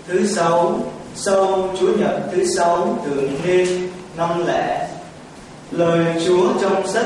thứ 6 sau Chúa Nhật thứ 6 thường niên năm lẻ. Lời Chúa trong sách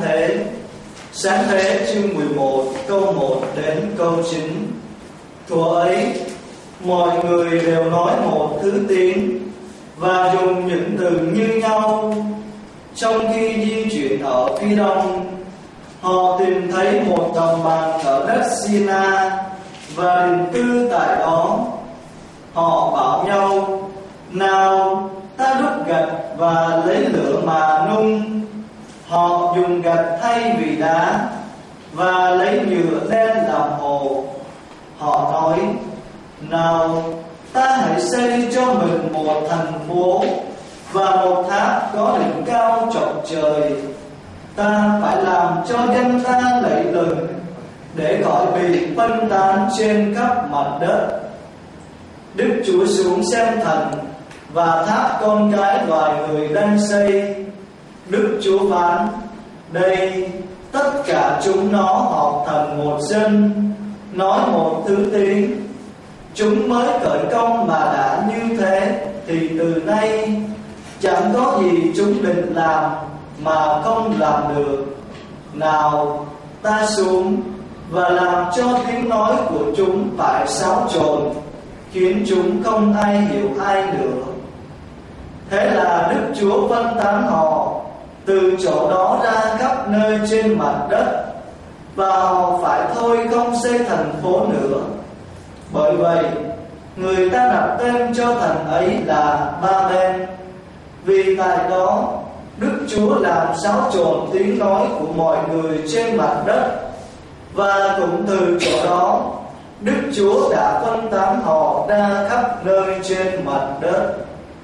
Sáng thế chương 11 câu 1 đến câu 9. Thuở ấy, mọi người đều nói một thứ tiếng và dùng những từ như nhau. Trong khi di chuyển ở phía đông, họ tìm thấy một đồng bằng ở đất Sina và định cư tại đó. Họ bảo nhau: nào, ta đúc gạch và lấy lửa mà nung. Họ dùng gạch thay vì đá và lấy nhựa đen làm hồ. Họ nói: nào, ta hãy xây cho mình một thành phố và một tháp có đỉnh cao chọc trời. Ta phải làm cho dân ta lẫy lừng để khỏi bị phân tán trên khắp mặt đất. Đức Chúa xuống xem thành và tháp con cái loài người đang xây. Đức Chúa phán: đây, tất cả chúng nó họp thành một dân, nói một thứ tiếng. Chúng mới khởi công mà đã như thế, thì từ nay chẳng có gì chúng định làm mà không làm được. Nào, ta xuống và làm cho tiếng nói của chúng phải xáo trộn, khiến chúng không ai hiểu ai nữa. Thế là Đức Chúa phân tán họ từ chỗ đó ra khắp nơi trên mặt đất, và họ phải thôi không xây thành phố nữa. Bởi vậy, người ta đặt tên cho thành ấy là Ba-ben, vì tại đó Đức Chúa làm xáo trộn tiếng nói của mọi người trên mặt đất, và cũng từ chỗ đó Đức Chúa đã phân tán họ ra khắp nơi trên mặt đất.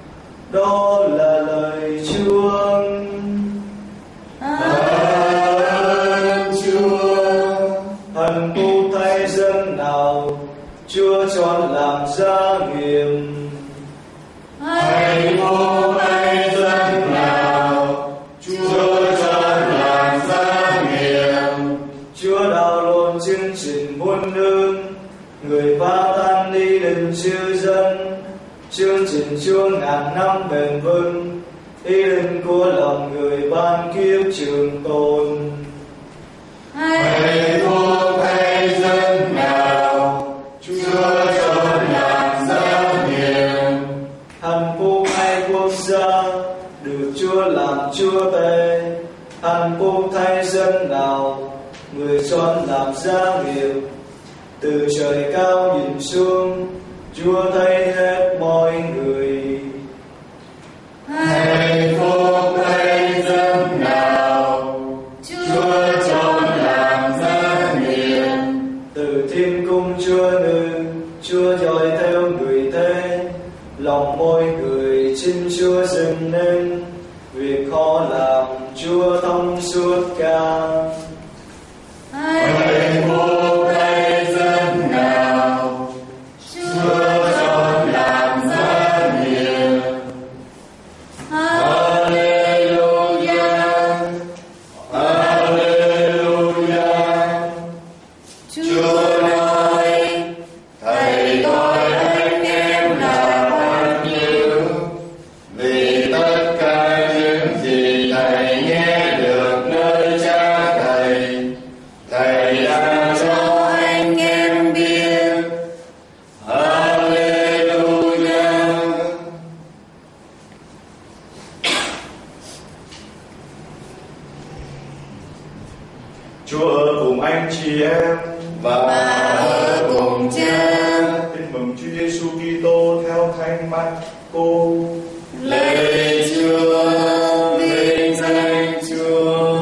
Đó là lời Chúa. Ơn Chúa. Hạnh phúc thay dân nào Chúa chọn làm gia nghiệp. Hạnh phúc thay dân nào Chúa chọn làm gia nghiệp. Chúa đào lộn chương trình muôn nước, người phá tan đi đừng chư dân. Chương trình Chúa ngàn năm bền vững, ý định của lòng người ban kiếp trường tồn. Hạnh phúc thay dân nào Chúa chọn làm gia nghiệp. Hạnh phúc thay quốc gia được Chúa làm Chúa tể. Hạnh phúc thay dân nào người chọn làm gia nghiệp. Từ trời cao nhìn xuống, Chúa thấy hết mọi người. Hạnh phúc thay dân nào Chúa chọn làm gia nghiệp. Từ thiên cung Chúa nữ, Chúa dõi theo người thế. Lòng mỗi người xin Chúa dừng nên, việc khó làm Chúa thông suốt cả. Hạnh phúc thay dân nào Chúa chọn làm gia nghiệp. Hallelujah, Hallelujah. Chúa nói: Thầy gọi anh em là bằng hữu, vì tất cả những gì Thầy nghe được nơi Cha Thầy, Thầy đã cho anh em biết. Hallelujah. Chúa ở cùng anh chị em Và ở cùng Cha. Tin mừng Chúa Giêsu Kitô theo Thánh Marco. Lạy Chúa, vinh danh Chúa.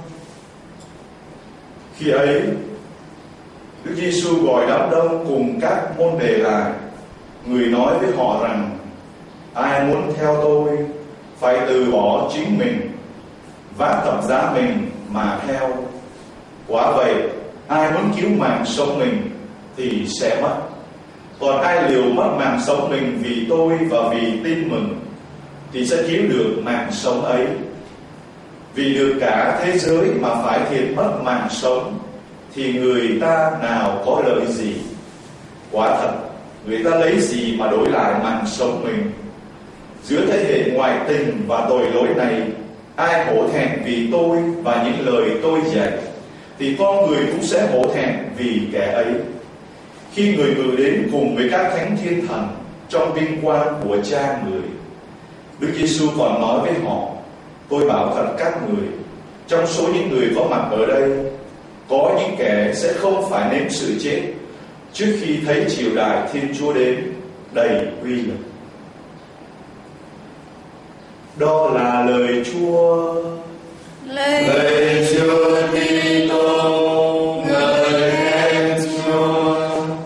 Khi ấy, Đức Giêsu gọi đám đông cùng các môn đệ lại. Người nói với họ rằng: ai muốn theo tôi phải từ bỏ chính mình, vác thập giá mình mà theo. Quả vậy, ai muốn cứu mạng sống mình thì sẽ mất. Còn ai liều mất mạng sống mình vì tôi và vì tin mừng thì sẽ cứu được mạng sống ấy. Vì được cả thế giới mà phải thiệt mất mạng sống thì người ta nào có lợi gì? Quả thật, người ta lấy gì mà đổi lại mạng sống mình? Giữa thế hệ ngoại tình và tội lỗi này, ai hổ thẹn vì tôi và những lời tôi dạy, thì con người cũng sẽ hổ thẹn vì kẻ ấy. Khi người ngự đến cùng với các thánh thiên thần trong vinh quang của Cha người, Đức Giêsu còn nói với họ: tôi bảo thật các người, trong số những người có mặt ở đây, có những kẻ sẽ không phải nếm sự chết trước khi thấy triều đại Thiên Chúa đến đầy uy lực. Đó là lời Chúa. Lạy Chúa Kitô, ngợi khen Chúa.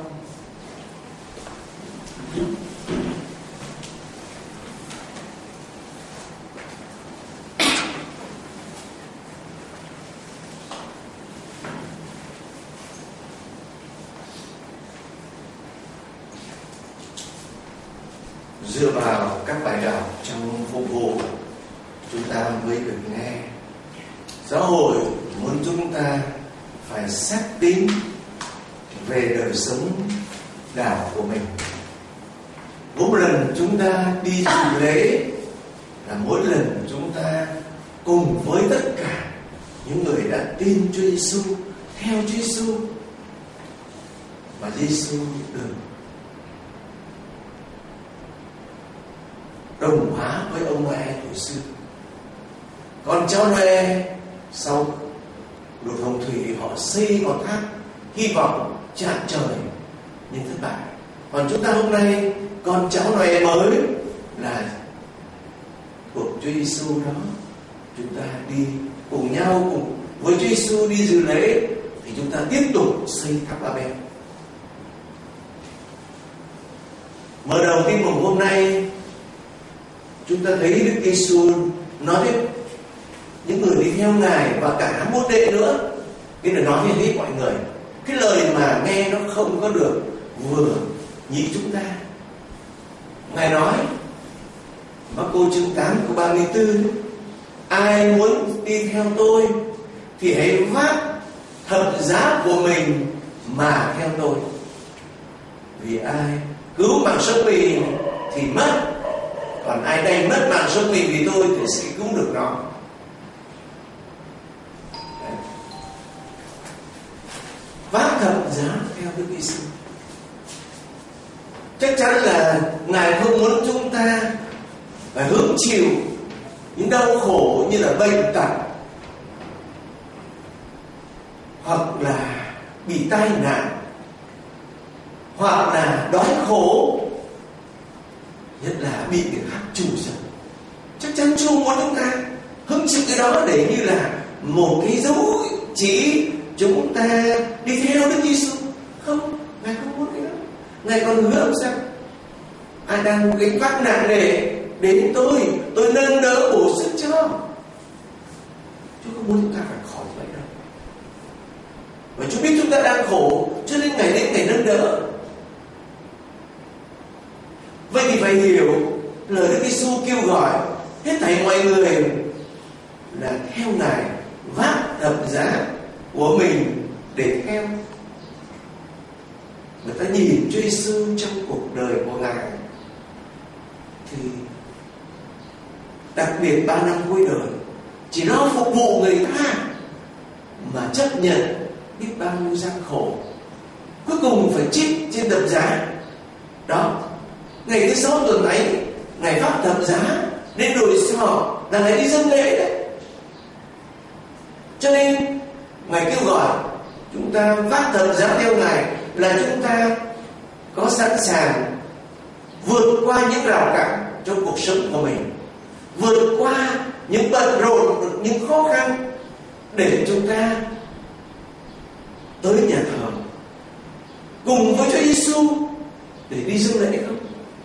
Dựa vào các bài đọc trong phục vụ, chúng ta mới được nghe. Giáo hội muốn chúng ta phải xác tín về đời sống đạo của mình. Mỗi lần chúng ta đi dự lễ là mỗi lần chúng ta cùng với tất cả những người đã tin Chúa Giêsu, theo Chúa Giêsu, và Giêsu được đồng hóa với ông Noe hồi xưa. Còn cháu Noe sau đột hồng thủy, họ xây ngọn tháp hy vọng chạm trời nhưng thất bại. Còn chúng ta hôm nay, con cháu Noe mới là của Chúa Giêsu đó, chúng ta đi cùng nhau cùng với Chúa Giêsu đi dự lễ, thì chúng ta tiếp tục xây tháp Ba-ben. Mở đầu tin mừng hôm nay, chúng ta thấy Đức Giêsu nói với những người đi theo Ngài và cả môn đệ nữa, cái lời nói với hết mọi người. Cái lời mà nghe nó không có được vừa nhị chúng ta. Ngài nói Mác-cô chương 8 câu 34: ai muốn đi theo tôi thì hãy vác thập giá của mình mà theo tôi. Vì ai cứu mạng sống mình thì mất, còn ai đành mất mạng sống mình vì tôi thì sẽ cứu được nó. Vác thập giá theo Đức Giêsu. Chắc chắn là Ngài không muốn chúng ta phải hứng chịu những đau khổ như là bệnh tật, hoặc là bị tai nạn, hoặc là đói khổ, nhất là bị người khác trù dập. Chắc chắn Chúa muốn chúng ta hứng chịu cái đó để như là một cái dấu chỉ chúng ta đi theo Đức Giêsu. Không, Ngài không muốn cái đó. Ngài còn hứa làm sao? Ai đang gánh vác nặng nề đến tôi nâng đỡ bổ sức cho. Chúa không muốn chúng ta phải khỏi vậy đâu. Và Chúa biết chúng ta đang khổ, cho nên Ngài đến Ngài nâng đỡ. Vậy thì phải hiểu lời Đức Giêsu kêu gọi hết thảy mọi người là theo Ngài, vác thập giá của mình để theo. Người ta nhìn Chúa Giêsu trong cuộc đời của Ngài thì đặc biệt 3 năm cuối đời chỉ lo phục vụ người ta mà chấp nhận biết bao nhiêu gian khổ, cuối cùng phải chết trên thập giá đó. Ngày thứ 6 tuần ấy, Ngài vác thập giá đến đồi sọ là Ngài đi dâng lễ đấy. Cho nên Ngài kêu gọi chúng ta vác thập giá theo Ngài là chúng ta có sẵn sàng vượt qua những rào cản trong cuộc sống của mình, vượt qua những bận rộn, những khó khăn để chúng ta tới nhà thờ cùng với Chúa Giêsu để đi dâng lễ không?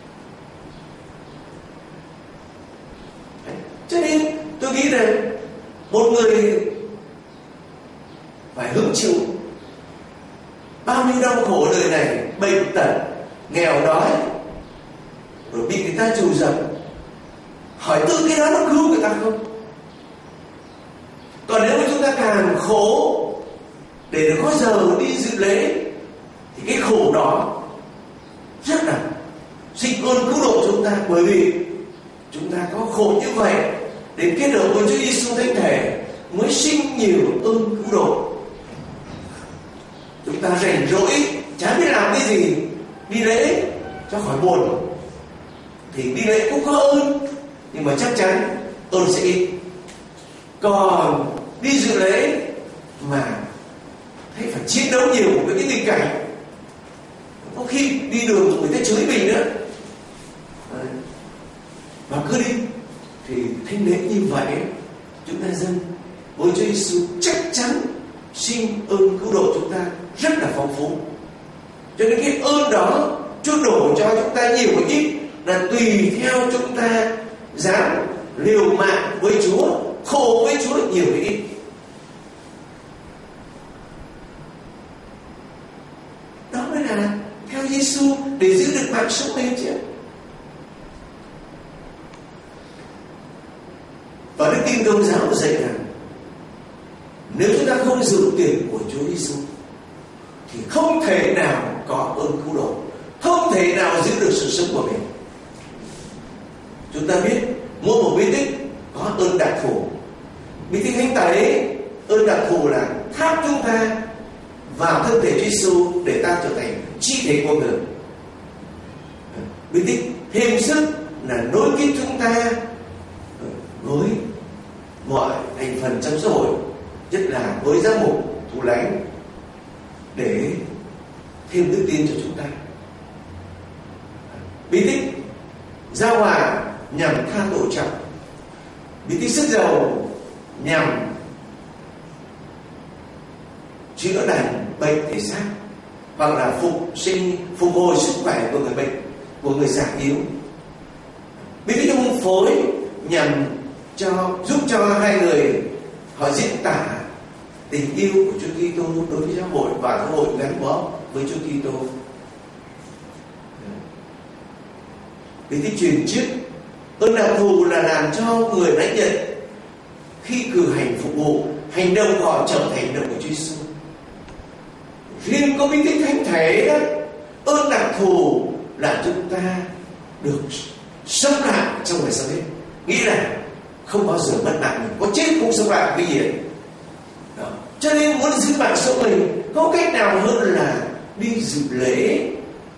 Cho nên tôi nghĩ rằng một người phải hứng chịu bao nhiêu đau khổ đời này, bệnh tật, nghèo đói, rồi bị người ta trù dập, hỏi tự cái đó nó cứu người ta không? Còn nếu mà chúng ta càng khổ để có giờ đi dự lễ thì cái khổ đó rất là sinh ơn cứu độ chúng ta, bởi vì chúng ta có khổ như vậy để kết hợp với Chúa Giêsu thánh thể mới sinh nhiều ơn cứu độ. Chúng ta rảnh rỗi chả biết làm cái gì, đi lễ cho khỏi buồn thì đi lễ cũng có ơn, nhưng mà chắc chắn ơn sẽ ít. Còn đi dự lễ mà thấy phải chiến đấu nhiều với cái tình cảnh, có khi đi đường người ta chửi mình nữa, mà cứ đi thì thánh lễ như vậy chúng ta dâng với Chúa Giêsu chắc chắn xin ơn cứu độ chúng ta rất là phong phú. Cho nên cái ơn đó Chúa đổ cho chúng ta nhiều hay ít là tùy theo chúng ta dám liều mạng với Chúa, khổ với Chúa nhiều hay ít. Đó mới là theo Giêsu để giữ được mạng sống mình chứ. Và Đức Tin Công giáo dạy rằng nếu chúng ta không giữ tiền của Chúa Giêsu thì không thể nào có ơn cứu độ, không thể nào giữ được sự sống của mình. Chúng ta biết mỗi một bí tích có ơn đặc thù. Bí tích thánh tẩy, ơn đặc thù là tháp chúng ta vào thân thể Chúa Giêsu để ta trở thành chi thể của người. Bí tích thêm sức là nối kết chúng ta với mọi thành phần trong xã hội, nhất là với giám mục, thủ lãnh, để thêm đức tin cho chúng ta. Bí tích giao hòa nhằm tha tội trọng. Bí tích sức giàu nhằm chữa lành bệnh thể xác hoặc là phục hồi sức khỏe của người bệnh, của người già yếu. Bí tích hôn phối nhằm giúp cho hai người họ diễn tả tình yêu của Chúa Kitô đối với giáo hội và giáo hội gắn bó với Chúa Kitô. Bí tích truyền chức, ơn đặc thù là làm cho người lãnh nhận khi cử hành phục vụ, hành động của họ trở thành hành động của Chúa Giêsu. Riêng có bí tích thánh thể đó, ơn đặc thù là chúng ta được sống lại trong ngày sau hết, nghĩ là không bao giờ mất mạng mình, có chết cũng sống lại cái gì đấy. Đó. Cho nên muốn giữ mạng sống mình có cách nào hơn là đi dự lễ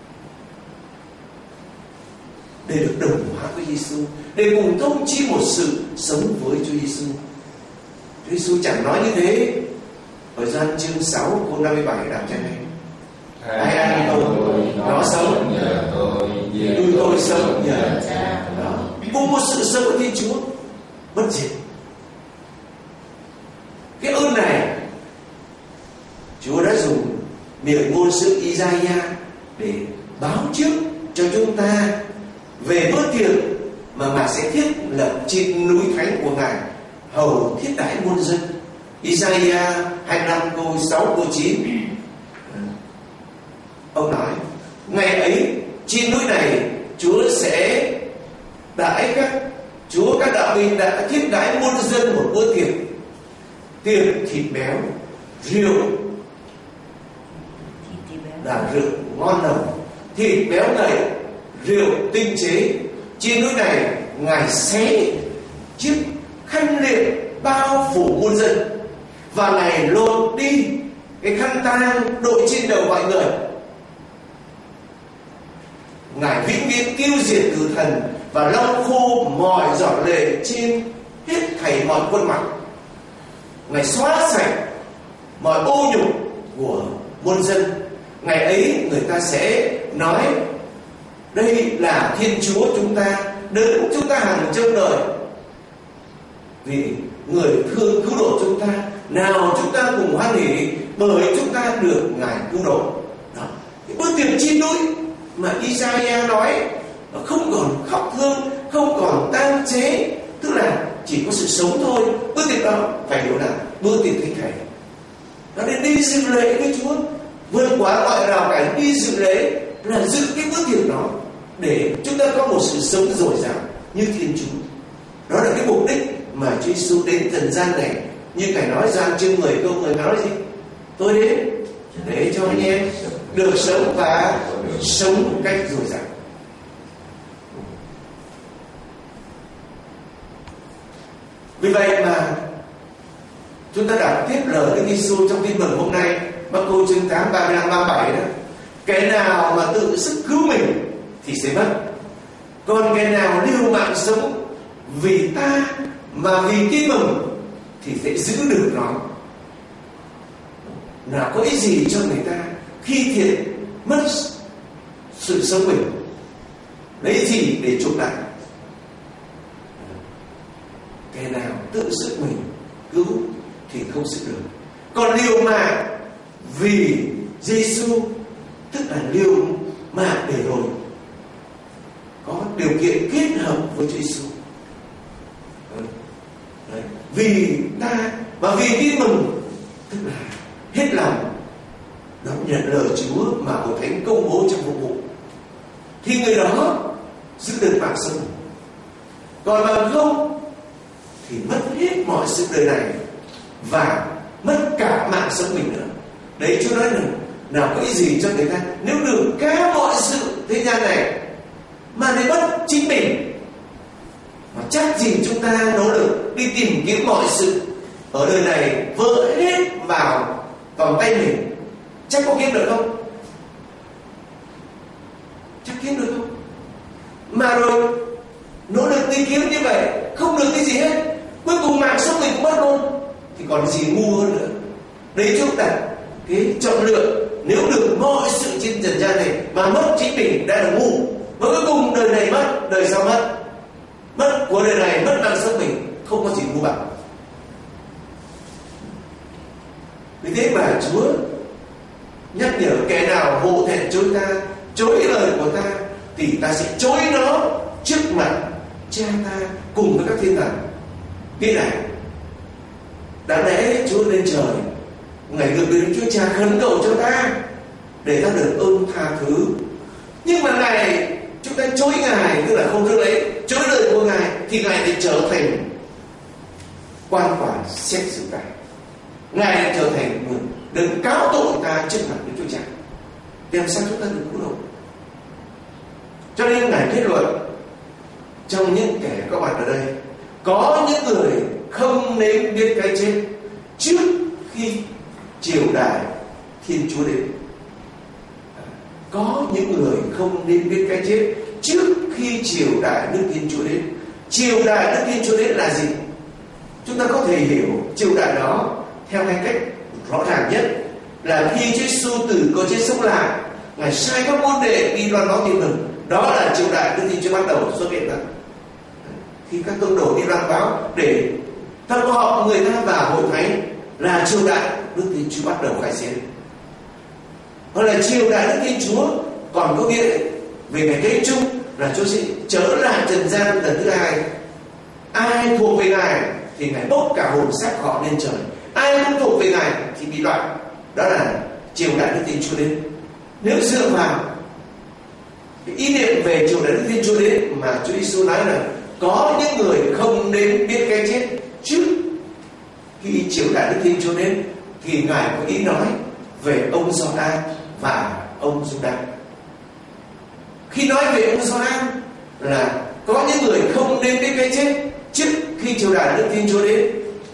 để được đồng hóa với Giêsu, để cùng thông chi một sự sống với Chúa Giêsu. Chúa Giêsu chẳng nói như thế. Ở Gioan chương 6 câu 57 đọc cho này: ai ăn tôi nó sống nhờ tôi sống nhờ Cha. Đó, cùng một sự sống của Thiên Chúa bất diệt. Cái ơn này Chúa đã dùng miệng ngôn sứ Isaiah để báo trước cho chúng ta về bữa tiệc mà Ngài sẽ thiết lập trên núi thánh của Ngài, hầu thiết đãi muôn dân. Isaiah 25 câu 6 câu 9. Ông nói: ngày ấy trên núi này Chúa sẽ đãi các đạo binh đã thiết đãi muôn dân một bữa tiệc thịt béo, rượu là rượu ngon nồng, thịt béo ngậy, rượu tinh chế. Trên núi này Ngài xé chiếc khăn liệm bao phủ muôn dân, và Ngài lột đi cái khăn tang đội trên đầu mọi người. Ngài vĩnh viễn tiêu diệt tử thần và lau khô mọi giọt lệ trên hết thảy mọi khuôn mặt. Ngài xóa sạch mọi ô nhục của muôn dân. Ngày ấy người ta sẽ nói: đây là Thiên Chúa chúng ta, đấng chúng ta hằng trông đợi. Vì người thương cứu độ chúng ta, nào chúng ta cùng hoan hỉ bởi chúng ta được Ngài cứu độ. Đó, cái bữa tiệc trên núi mà Isaiah nói không còn khóc thương, không còn tang chế, tức là chỉ có sự sống thôi. Bữa tiệc đó phải hiểu là bữa tiệc thánh thể. Nó nên đi dự lễ với Chúa, vượt quá mọi rào cản, đi dự lễ là dự cái bữa tiệc đó để chúng ta có một sự sống dồi dào như Thiên Chúa. Đó là cái mục đích mà Chúa Giêsu đến trần gian này. Như Ngài nói Gioan chương 10 câu 10, Ngài nói gì? Tôi đến để cho anh em được sống và sống một cách dồi dào. Vì vậy mà chúng ta đọc tiếp lời Đức Giêsu trong Tin Mừng hôm nay, Mác-cô chương 8 35-37 đó. Kẻ nào mà tự sức cứu mình thì sẽ mất, còn kẻ nào liều mạng sống vì ta và vì Tin Mừng thì sẽ giữ được nó. Nào có ích gì cho người ta khi thiệt mất sự sống mình, lấy gì để chuộc lại? Kẻ nào tự sức mình cứu thì không sức được, còn liều mạng vì Giêsu, tức là liều mạng để rồi có điều kiện kết hợp với Chúa Giêsu. Vì ta và vì Tin Mừng, tức là hết lòng đón nhận lời Chúa mà Hội Thánh công bố trong phục vụ, thì người đó giữ được mạng sống. Còn bằng không thì mất hết mọi sự đời này và mất cả mạng sống mình nữa. Đấy, Chúa nói là nào có ý gì cho người ta nếu được cả mọi sự thế gian này mà để mất chính mình. Mà chắc gì chúng ta nỗ lực đi tìm kiếm mọi sự ở đời này vỡ hết vào vòng tay mình, chắc có kiếm được không? Chắc kiếm được không? Mà rồi nỗ lực đi kiếm như vậy không được cái gì hết, cuối cùng mạng sống mình cũng mất luôn, thì còn gì ngu hơn nữa. Đấy, chúng ta cái chọn lựa, nếu được mọi sự trên trần gian này mà mất chính mình đã là ngu, mà cuối cùng đời này mất, đời sau mất, mất của đời này, mất mạng sống mình, không có gì ngu bằng. Vì thế mà Chúa nhắc nhở kẻ nào hộ thẹn chối ta, chối lời của ta, thì ta sẽ chối nó trước mặt Cha ta cùng với các thiên thần. Biết này, đáng lẽ Chúa lên trời, Ngài gửi đến Chúa Cha khấn cầu cho ta để ta được ơn tha thứ, nhưng mà Ngài, chúng ta chối Ngài, tức là không rước lấy, chối lời của Ngài, thì Ngài lại trở thành quan quản xét xử ta. Ngài lại trở thành người đừng cáo tội ta trước mặt Đức Chúa Cha. Làm sao chúng ta được cứu độ? Cho nên Ngài kết luận, trong những kẻ có mặt ở đây, có những người không nên biết cái chết trước khi triều đại Thiên Chúa đến. Có những người không nên biết cái chết trước khi triều đại Đức Thiên Chúa đến. Triều đại Đức Thiên Chúa đến là gì? Chúng ta có thể hiểu triều đại đó theo hai cách rõ ràng nhất là khi Chúa Giêsu từ cõi chết sống lại, Ngài sai các môn đệ đi loan báo tin mừng. Đó là triều đại Đức Thiên Chúa bắt đầu xuất hiện. Khi các tông đồ đi loan báo để tập hợp người ta vào hội thánh, là triều đại Đức Thiên Chúa bắt đầu khai chiến. Hoặc là triều đại Đức Thiên Chúa còn có nghĩa về ngày kết chung là Chúa sẽ trở lại trần gian lần thứ hai. Ai thuộc về Ngài thì Ngài bốc cả hồn xác họ lên trời, ai không thuộc về Ngài thì bị đoạn. Đó là triều đại Đức Thiên Chúa đến. Nếu dựa vào cái ý niệm về triều đại Đức Thiên Chúa đến mà Chúa Giêsu nói là có những người không nên biết cái chết trước khi triều đại Đức Thiên Chúa đến, thì Ngài có ý nói về ông Gioan và ông Giuđa. Khi nói về ông Gioan là có những người không nên biết cái chết trước khi triều đại Đức Thiên Chúa đến,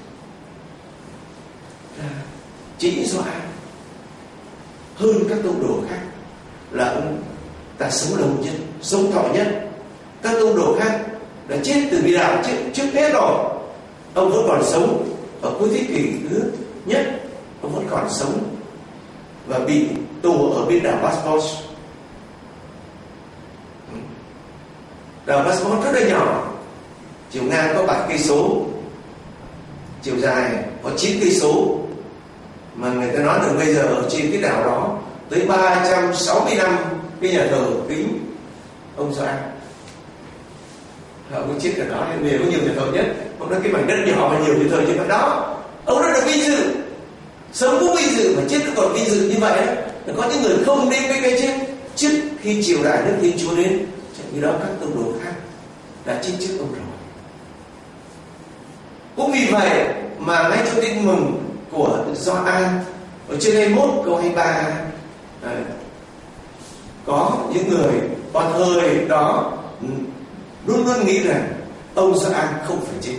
là chính Gioan hơn các tông đồ khác, là ông ta sống lâu nhất, sống thọ nhất. Các tông đồ khác đã chết từ bị đạo trước hết rồi, ông vẫn còn sống ở cuối thế kỷ thứ nhất, ông vẫn còn sống và bị tù ở bên đảo Patmos. Đảo Patmos rất là nhỏ, chiều ngang có 7 cây số, chiều dài có 9 cây số, mà người ta nói rằng bây giờ ở trên cái đảo đó tới 365 cái nhà thờ kính ông Gioan. Ông chết ở đó nên có nhiều nhà thờ nhất. Ông nói cái mảnh đất nhỏ mà nhiều nhà thờ trên mặt đó. Ông rất là vinh dự, sống cũng vinh dự mà chết cũng còn vinh dự như vậy đó. Có những người không đến với cái chết trước khi triều đại Đức Thiên Chúa đến, trong khi đó các tông đồ khác đã chết trước ông rồi. Cũng vì vậy mà ngay trong Tin Mừng của Gioan ở chương 21 câu 23, có những người vào thời đó luôn luôn nghĩ rằng ông Gioan không phải chết.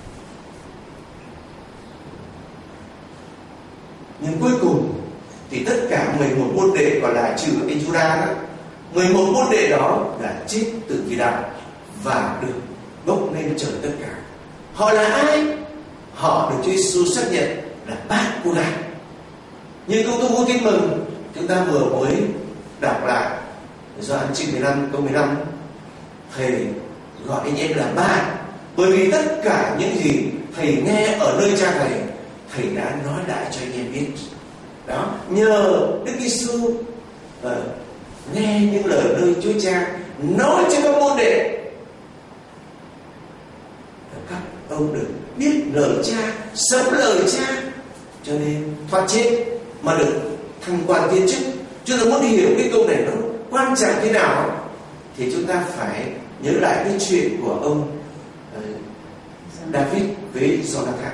Nhưng cuối cùng thì tất cả 11 môn đệ còn lại trừ anh Giuđa đó, 11 môn đệ đó đã chết từ kỳ đạo và được bốc lên trời tất cả. Họ là ai? Họ được Chúa Giêsu xác nhận là bác của Ngài. Như câu tuyên bố tin mừng chúng ta vừa mới đọc lại Gioan chương 15 câu 15, thầy gọi anh em là ba, bởi vì tất cả những gì thầy nghe ở nơi cha thầy đã nói lại cho anh em biết. Đó, nhờ Đức Giêsu nghe những lời nơi Chúa Cha nói cho các môn đệ, các ông được biết lời Cha, sống lời Cha, cho nên thoát chết mà được thăng quan tiến chức. Chúng ta muốn hiểu cái câu này nó quan trọng thế nào thì chúng ta phải nhớ lại cái chuyện của ông David với Jonathan.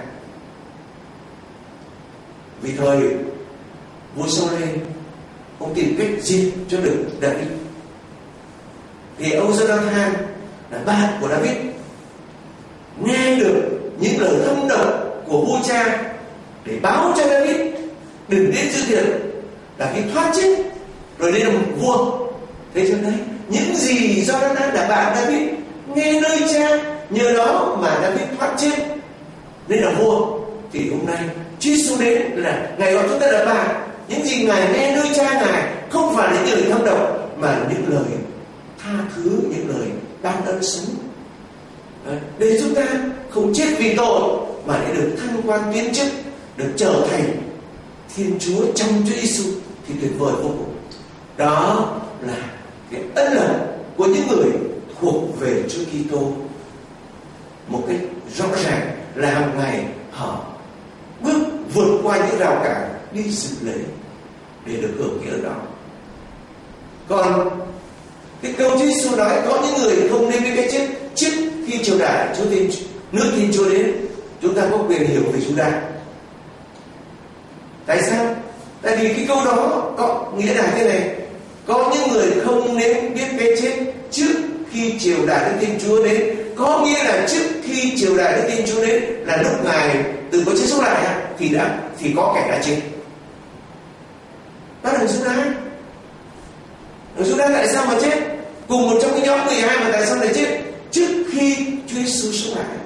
Vì thời vua Saul ông tìm cách giết cho được David, thì ông Jonathan là ba của David nghe được những lời thâm độc của vua cha để báo cho David đừng đến dự tiệc, David thoát chết rồi lên làm vua. Thế cho nên những gì Jonathan là bạn David nghe nơi cha, nhờ đó mà David thoát chết nên là vua. Thì hôm nay Chúa Giêsu đến là Ngài gọi chúng ta là bạn. Những gì Ngài nghe nơi cha Ngài không phải là những lời thâm độc, mà những lời tha thứ, những lời ban ân sống, để chúng ta không chết vì tội mà để được thăng quan tiến chức, được trở thành Thiên Chúa trong Chúa Giêsu thì tuyệt vời vô cùng. Đó là cái ân lành của những người thuộc về Chúa Kitô. Một cách rõ ràng là hàng ngày họ vượt qua những rào cản đi dự lễ để được hưởng cái ơn đó. Còn cái câu Chúa Giêsu nói có những người không nên biết cái chết trước khi triều đại nước Thiên Chúa đến, chúng ta có quyền hiểu về Giuđa. Tại sao? Tại vì cái câu đó có nghĩa là thế này: có những người không nên biết cái chết trước khi triều đại Đức Thiên Chúa đến, có nghĩa là trước khi triều đại Đức Thiên Chúa đến là lúc Ngài từ có chết sống lại thì có kẻ đã chết. Đó là Giuđa. Giuđa tại sao mà chết? Cùng một trong cái nhóm 12 mà tại sao lại chết trước khi Chúa Giêsu sống lại?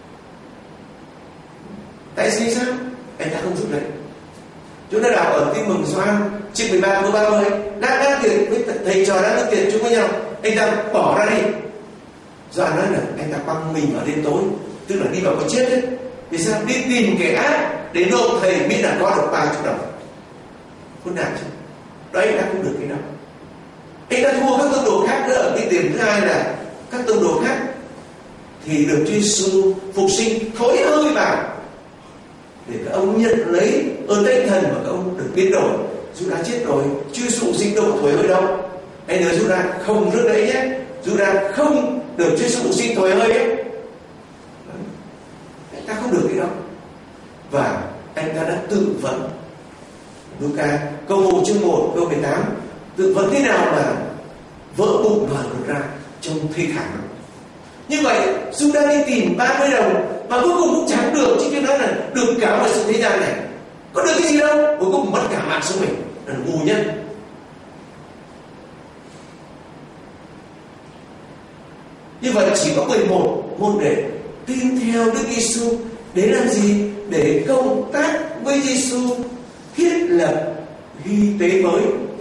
Tại sao? Anh ta không giúp lệnh. Chúng ta đọc ở Tin mừng Gioan chương 13 câu 30, đang tiệc với thầy trò đang tiệc chung với nhau, anh ta bỏ ra đi. Gioan nói là anh ta quăng mình vào đêm tối, tức là đi vào cái chết đấy. Vì sao? Đi tìm kẻ ác để nộp thầy biết là có được 30 đồng. Khốn nạn chứ? Đấy đã không được cái đó. Anh ta thua các tông đồ khác nữa. Cái điểm thứ hai là các tông đồ khác thì được Chúa Giêsu phục sinh thối hơi vào để các ông nhận lấy ơn Thánh Thần mà các ông được biến đổi. Giuđa chết rồi, Chúa Giêsu sinh đâu có thối hơi đâu. Anh nhớ Giuđa không rước đấy nhé. Giuđa không được Chúa Giêsu sinh thối hơi ấy. Anh ta không được cái đó. Và anh ta đã tự vấn. Luca câu 1 chương 1 câu 18, tự vấn thế nào mà vỡ bụng và được ra trong thê thảm. Như vậy Giuđa đi tìm 30 đồng mà cuối cùng cũng chẳng được. Chứ nói là được cả một sự thế gian này, có được cái gì đâu, cuối cùng mất cả mạng sống mình, là ngu nhân. Như vậy chỉ có 11 môn đệ tin theo Đức Giêsu để làm gì? Để công tác với Giêsu, thiết lập hy tế mới.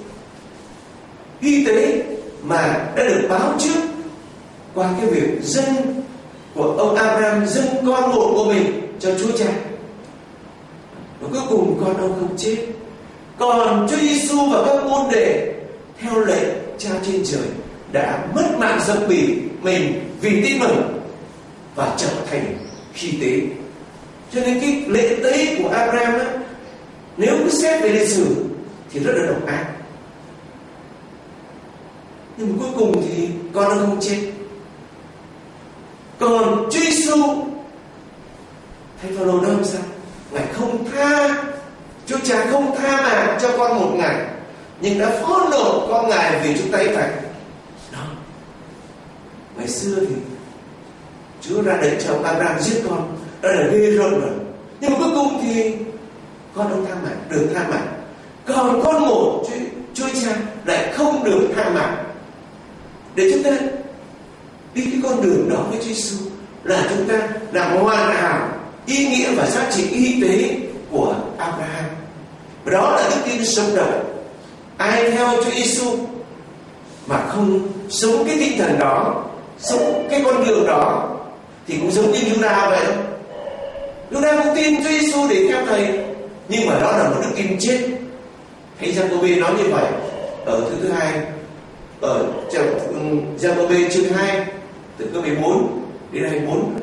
Hy tế mà đã được báo trước qua cái việc dâng của ông Abraham dâng con một của mình cho Chúa Cha. Và cuối cùng con ông không chết. Còn Chúa Giêsu và các môn đệ theo lệnh Cha trên trời đã mất mạng dâng mình vì tin mừng và trở thành hy tế. Cho nên cái lễ tế của Abraham đó, nếu cứ xét về lịch sử thì rất là độc ác. Nhưng mà cuối cùng thì con ông không chết. Còn Chúa Giêsu, Thánh Phaolô nói sao? Ngài không tha, Chúa Cha không tha mạng cho con một ngày, nhưng đã phó nộp con Ngài vì chúng ta ấy phải. Đó. Ngày xưa thì Chúa ra lệnh cho ông Abraham giết con, đó là ghê rợn rồi. Nhưng mà cuối cùng thì con ông tha mạng, được tha mạng. Còn con một Chúa Cha lại không được tha mạng. Để chúng ta đi cái con đường đó với Chúa Giêsu là chúng ta làm hoàn hảo ý nghĩa và giá trị y tế của Abraham. Và đó là đức tin sống động. Ai theo Chúa Giêsu mà không sống cái tinh thần đó, sống cái con đường đó, thì cũng giống như Juda vậy đó. Juda cũng tin Chúa Giêsu để theo Thầy, nhưng mà đó là một đức tin chết. Thầy Giăng-tô-bê nói như vậy ở thứ 2, ở Giăng-tô-bê chương 2 từ câu 14 đến 24.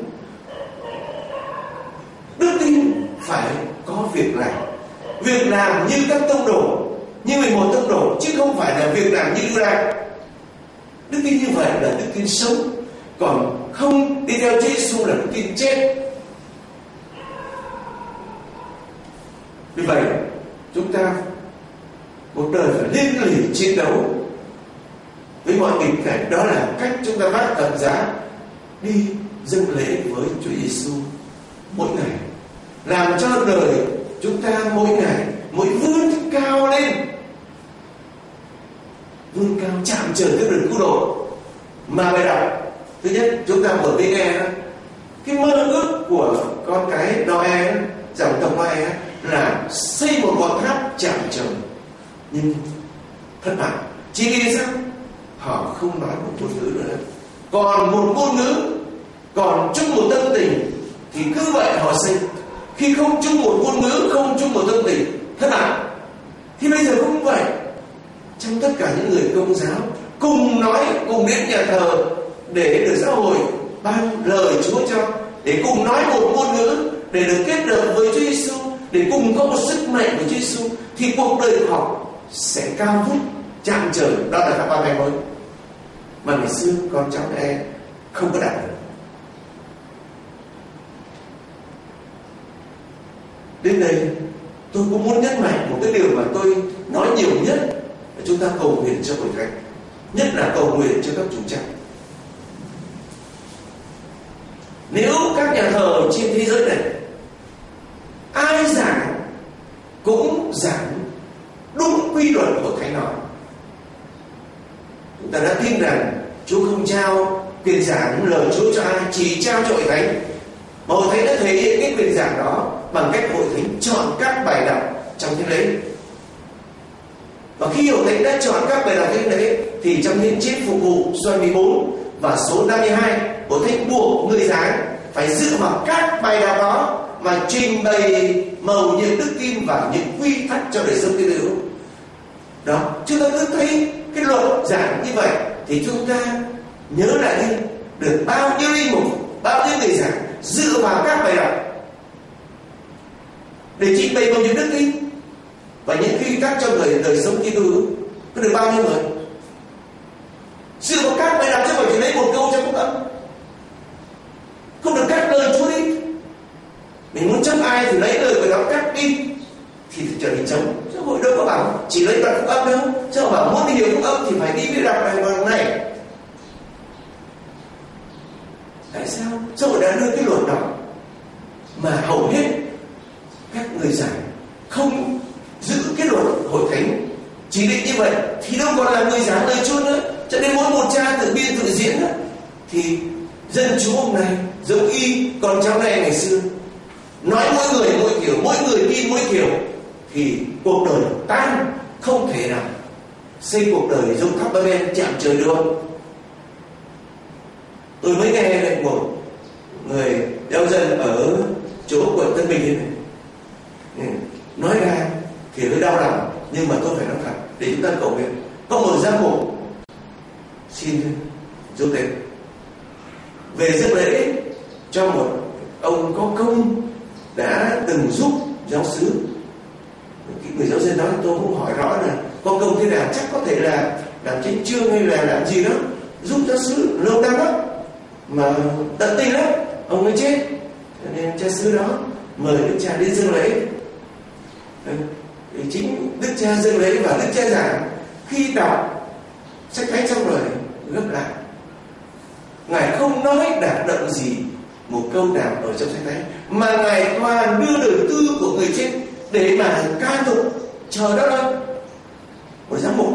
Đức tin phải có việc làm như các tông đồ, như 11 tông đồ, chứ không phải là việc làm như Juda. Đức tin như vậy là đức tin sống, còn không đi theo Chúa Giêsu là đức tin chết. Vì vậy chúng ta một đời phải liên lỉ chiến đấu với mọi nghịch cảnh. Đó là cách chúng ta vác thập giá đi dâng lễ với Chúa Giêsu mỗi ngày, làm cho đời chúng ta mỗi ngày mỗi vươn cao lên, vươn cao chạm trời tới đường cứu độ. Mà bài đọc thứ nhất chúng ta vừa mới nghe đó, cái mơ ước của con cái Noe, dòng tộc Noe là xây một ngọn tháp chạm trời, nhưng thất bại. Chỉ vì sao? Họ không nói một ngôn ngữ nữa, còn một ngôn ngữ, còn chung một tâm tình, thì cứ vậy họ xây. Khi không chung một ngôn ngữ, không chung một tâm tình, thất bại. Thì bây giờ cũng vậy, trong tất cả những người Công giáo cùng nói, cùng đến nhà thờ để được xã hội ban lời Chúa cho, để cùng nói một ngôn ngữ, để được kết hợp với Chúa Giêsu, để cùng có một sức mạnh của Chúa Giêsu, thì cuộc đời họ sẽ cao vút chạm trời. Đó là các ba ngày mới mà ngày xưa con cháu em không có đạt được. Đến đây tôi cũng muốn nhấn mạnh một cái điều mà tôi nói nhiều nhất là chúng ta cầu nguyện cho hội thánh, nhất là cầu nguyện cho các chủ trại. Nếu các nhà thờ trên thế giới này ai giảng cũng giảng đúng quy luật của Thánh nói, chúng ta đã tin rằng Chúa không trao quyền giảng lời Chúa cho ai, chỉ trao cho hội thánh. Mà hội thánh đã thể hiện cái quyền giảng đó bằng cách hội thánh chọn các bài đọc trong thánh lễ. Và khi hội thánh đã chọn các bài đọc thánh lễ, thì trong hiến chiết phục vụ số 14 và số 52, hội thánh buộc người giảng phải dựa vào các bài đọc đó mà trình bày mầu nhiệm đức tin và những quy tắc cho đời sống tín hữu. Đó, chúng ta cứ thấy cái luật giảng như vậy thì chúng ta nhớ lại đi, được bao nhiêu linh mục, bao nhiêu người giảng dựa vào các bài đọc để trình bày mầu nhiệm đức tin và những quy tắc cho đời sống tín hữu. Có được bao nhiêu người dựa vào các bài đọc, chứ không phải chỉ lấy một câu trong phúc âm, không được cắt lời Chúa đi. Mình muốn chấp ai thì lấy lời của nó cắt đi thì trở thành trống. Giáo hội đâu có bảo chỉ lấy đoạn phúc âm đâu. Giáo hội bảo muốn hiểu phúc âm thì phải đi với đọc này và này. Tại sao giáo hội đã đưa cái luật đó mà hầu hết các người giảng không giữ cái luật hội thánh chỉ định như vậy, thì đâu còn là người giảng lời Chúa nữa. Cho nên mỗi một cha tự biên tự diễn đó, thì dân Chúa hôm nay giống y con cháu này ngày xưa, nói mỗi người mỗi kiểu, mỗi người tin mỗi kiểu, thì cuộc đời tan, không thể nào xây cuộc đời giống tháp Ba-ben chạm trời được. Tôi mới nghe một người giáo dân ở chỗ quận Tân Bình này nói ra thì hơi đau lòng, nhưng mà tôi phải nói thật để chúng ta cầu nguyện. Có một giám mục xin giúp thế về dâng lễ cho một ông có công đã từng giúp giáo xứ. Cái người giáo dân đó tôi cũng hỏi rõ là có công thế nào, chắc có thể là làm chánh chương hay là làm gì đó giúp giáo xứ lâu năm đó mà tận tình lắm, ông ấy chết. Cho nên cha xứ đó mời đức cha đến dâng lễ. chính Đức Cha dâng lấy và Đức Cha giảng khi đọc sách thánh xong rồi gấp lại. Ngài không nói đả động gì một câu nào ở trong sách thánh, mà Ngài toàn đưa đời tư của người chết để mà ca tụng chờ đó thôi. Một giám mục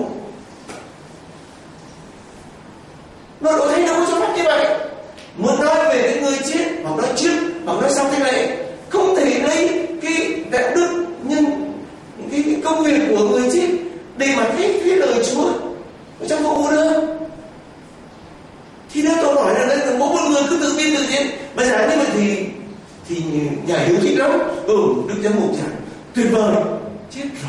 nó đổi thay đâu có cho phép như vậy. Muốn nói về cái người chết hoặc nói trước hoặc nói sau thế này, không thể lấy cái đạo đức nhưng cái công việc của người chết để mà thấy cái lời Chúa ở trong phục vụ nữa. Thì nếu tôi nói là đây mỗi một người cứ tự biên tự diễn mà giảng như vậy thì nhà hiếu thích lắm. Đức giám mục giảng tuyệt vời, chết rồi.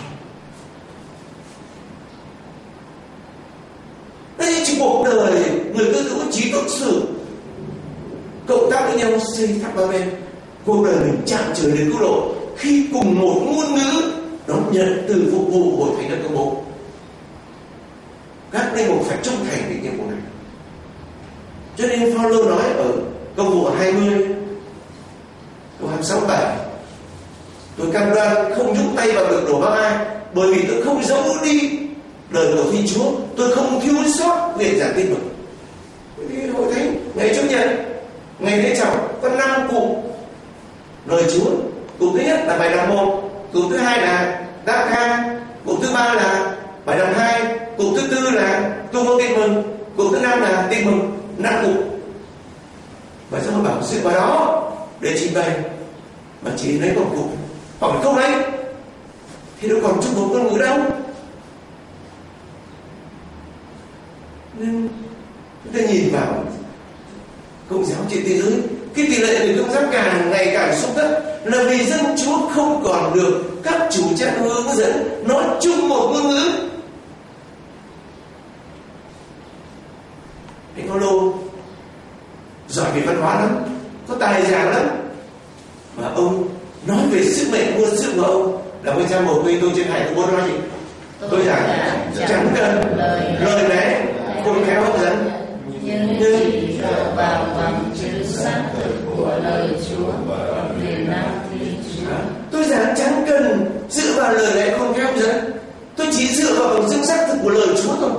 Đây chỉ cuộc đời người cư hữu trí thực sự cộng tác với nhau xây tháp ba bên. Cuộc đời mình chạm trời đến cứu độ khi cùng một ngôn ngữ đón nhận từ phục vụ hội thánh đã công bố. Các linh mục phải trung thành với nhiệm vụ này. Cho nên Phaolô nói ở công vụ 20 câu 26-27: tôi cam đoan không nhúng tay vào việc đổ băng ai, bởi vì tôi không giấu đi lời của Thiên Chúa, tôi không thiếu sót việc giảng tin mừng. Vì hội thánh ngày Chủ nhật, ngày lễ trọng có 5 cụm lời Chúa. Cụm thứ nhất là bài đọc 1, cụm thứ hai là đáp ca, cụm thứ ba là bài đọc 2, cụm thứ tư là tuyên bố tin mừng, cụm thứ 5 là tin mừng. 5 cụm. Và sao bảo dựa vào đó để trình bày mà chỉ lấy một cụm hoặc không lấy thì đâu còn chung một ngôn ngữ đâu. Nên chúng ta nhìn vào Công giáo trên thế giới, cái tỷ lệ người Công giáo càng ngày càng xuống thấp là vì dân Chúa không còn được các chủ cha hướng dẫn nói chung một ngôn ngữ. Thánh Phaolô giỏi về văn hóa lắm, có tài giảng lắm, mà ông nói về sức mạnh muôn sức của ông là với cha một tôi trên hai tôi nói gì? Tôi giảng chẳng cần lời lẽ khôn khéo hấp dẫn, nhưng chỉ dựa vào bằng chứng xác thực của lời Chúa về năng Thiên Chúa. Tôi giảng chẳng cần dựa vào lời lẽ khôn khéo hấp dẫn, tôi chỉ dựa vào bằng chứng xác thực của lời Chúa thôi.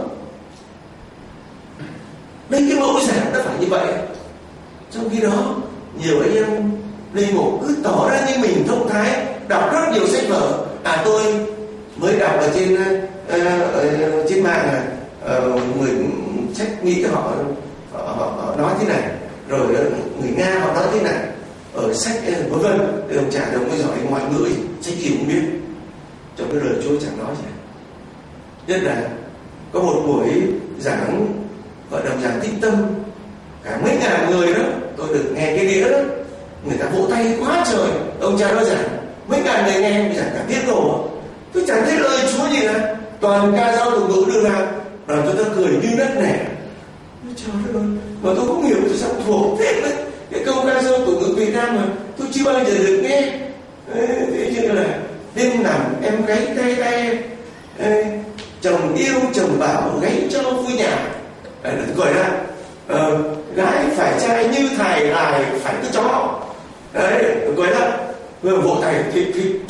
Đây cái mẫu giảng nó phải như vậy. Trong khi đó nhiều anh em linh mục cứ tỏ ra như mình thông thái, đọc rất nhiều sách vở. Tôi mới đọc ở trên mạng người sách nghĩ họ nói thế này, rồi người Nga họ nói thế này, ở sách vân vân. Ông trả đồng mới giỏi ngoại ngữ, sách gì cũng biết, trong cái lời Chúa chẳng nói gì. Nhất là có một buổi giảng gọi đồng giảng Thích Tâm, cả mấy ngàn người đó, tôi được nghe cái đĩa đó, người ta vỗ tay quá trời. Ông cha nói giảng mấy ngàn người nghe, giảng cả tiết đồ, tôi chẳng thấy lời Chúa gì cả, toàn ca dao tục ngữ đưa ra, làm cho tôi cười như nấc nẻ. Trời ơi, mà tôi không hiểu tôi sao thuộc hết đấy cái câu ca dao tục ngữ Việt Nam mà tôi chưa bao giờ được nghe. Thế như là đêm nằm em gáy tay tay, chồng yêu chồng bảo gáy cho vui nhà, gọi là gái phải trai như thải lại phải cứ chó đấy, gọi là vỗ tay thịt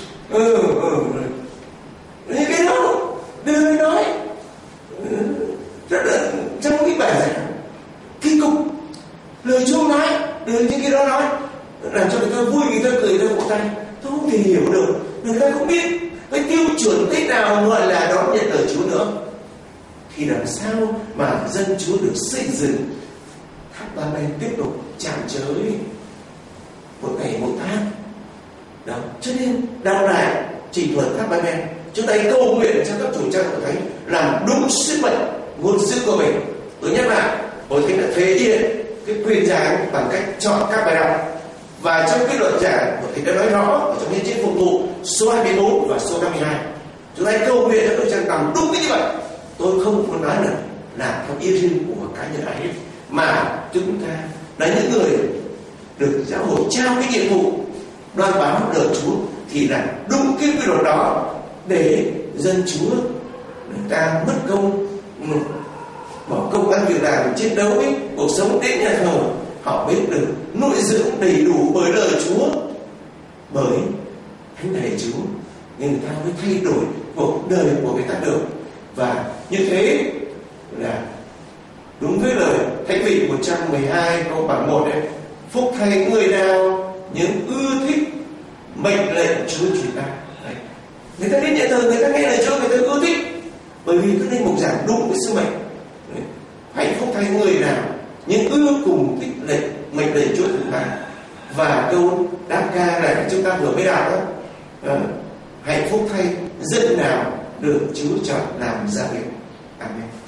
những cái đó đưa nói rất là trong cái bài giảng kỳ cục. Lời Chúa nói đưa những cái đó nói làm cho người ta vui, người ta cười, người ta vỗ tay. Tôi không thể hiểu được, người ta không biết cái tiêu chuẩn thế nào gọi là đón nhận lời Chúa nữa. Thì làm sao mà dân Chúa được xây dựng tháp ba bên tiếp tục chạm chới một ngày một tháng đó. Cho nên đào lại chỉ thuật tháp ba bên, chúng ta cầu nguyện cho các chủ trang của Thánh làm đúng sứ mệnh ngôn sứ của mình. Tôi nhắc lại, Hội Thánh đã thể hiện cái quyền giảng bằng cách chọn các bài đọc, và trong cái luật giảng Hội Thánh đã nói rõ ở trong Hiến chương phục vụ số 24 và số 52. Chúng ta cầu nguyện cho tôi trang làm đúng như vậy. Tôi không có nói là làm theo ý riêng của cá nhân ai hết, mà chúng ta là những người được giáo hội trao cái nhiệm vụ loan báo lời Chúa thì là đúng cái quy luật đó, để dân Chúa người ta mất công bỏ công ăn việc làm chiến đấu ấy, cuộc sống đến nhà thờ họ biết được nuôi dưỡng đầy đủ bởi lời Chúa, bởi thánh lễ Chúa, nhưng người ta mới thay đổi cuộc đời của người ta được. Và như thế là đúng với lời Thánh vị 112 câu bản 1 đấy: phúc thay người nào những ưa thích mệnh lệnh Chúa chúng ta. Đấy. Người ta đến nhà thờ, người ta nghe lời Chúa, người ta ưa thích, bởi vì các linh mục giảng đúng với sứ mệnh. Đấy. Hạnh phúc thay người nào những ưa cùng thích mệnh lệnh Chúa chúng ta. Và câu đáp ca này chúng ta vừa mới đọc đó: hạnh phúc thay dân nào được Chúa chọn làm gia nghiệp. Amen.